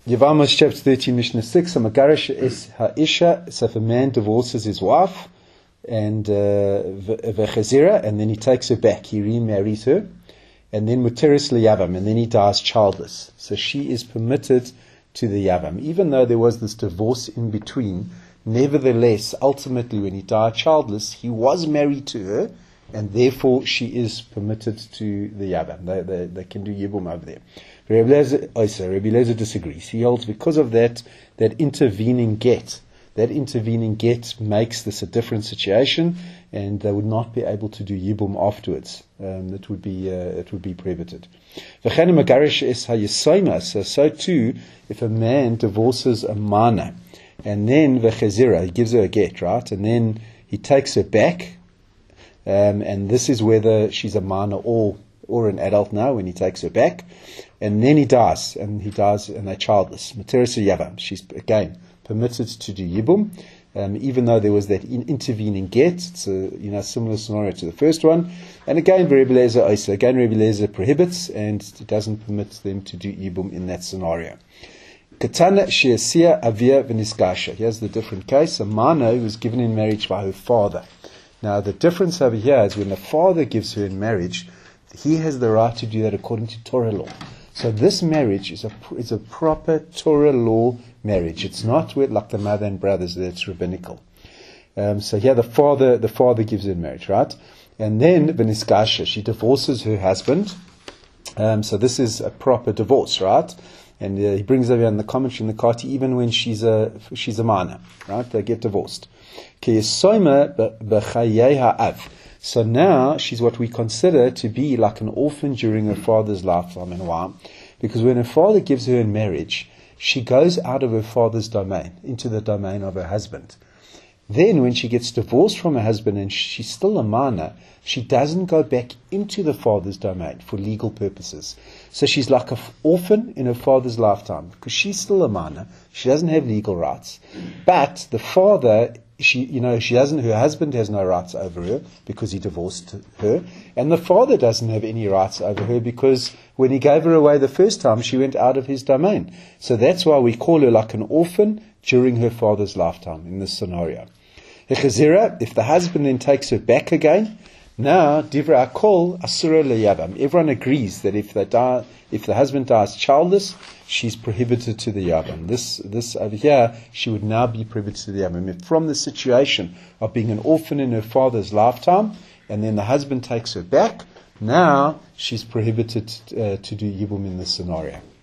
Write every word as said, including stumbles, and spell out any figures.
Yevamos chapter thirteen, Mishnah six. Amagarish is ha'isha. So if a man divorces his wife and v'chazira, uh, and then he takes her back, he remarries her, and then muteris liyavam, and then he dies childless. So she is permitted to the yavam, even though there was this divorce in between. Nevertheless, ultimately, when he died childless, he was married to her, and therefore she is permitted to the yavam. They, they, they can do yibum over there. Rabbi Eliezer, oh, sorry, Rabbi Eliezer disagrees. He holds because of that, that intervening get, that intervening get makes this a different situation, and they would not be able to do yibum afterwards. Um, it would be uh, it would be prohibited. So, so too, if a man divorces a mana, and then v'chazira, he gives her a get, right, and then he takes her back, um, and this is whether she's a mana or or an adult now when he takes her back, and then he dies, and he dies, and they're childless. Materis yavam, she's again permitted to do yibum, um, even though there was that in intervening get. It's a you know similar scenario to the first one, and again Rabbi Eliezer also again Rabbi Eliezer prohibits and it doesn't permit them to do yibum in that scenario. Katana she'asia avia v'niskasha. Here's the different case: a mana who was given in marriage by her father. Now the difference over here is when the father gives her in marriage, he has the right to do that according to Torah law. So this marriage is a is a proper Torah law marriage. It's not with like the mother and brothers that's rabbinical. Um, so here the father the father gives her in marriage, right? And then v'niskasha, she divorces her husband. Um, so this is a proper divorce, right? And uh, he brings over in the commentary in the Kati, even when she's a she's a mana, right? They get divorced. So now she's what we consider to be like an orphan during her father's lifetime. And why? Because when her father gives her in marriage, she goes out of her father's domain into the domain of her husband. Then when she gets divorced from her husband and she's still a mana, she doesn't go back into the father's domain for legal purposes. So she's like an orphan in her father's lifetime because she's still a mana. She doesn't have legal rights. But the father, she, you know, she doesn't, her husband has no rights over her because he divorced her. And the father doesn't have any rights over her because when he gave her away the first time, she went out of his domain. So that's why we call her like an orphan during her father's lifetime in this scenario. If the husband then takes her back again, now divra akol asura leyavam. Everyone agrees that if they die, if the husband dies childless, she's prohibited to the yavam. This this over here, she would now be prohibited to the yavam. From the situation of being an orphan in her father's lifetime, and then the husband takes her back, now she's prohibited uh, to do yibum in this scenario.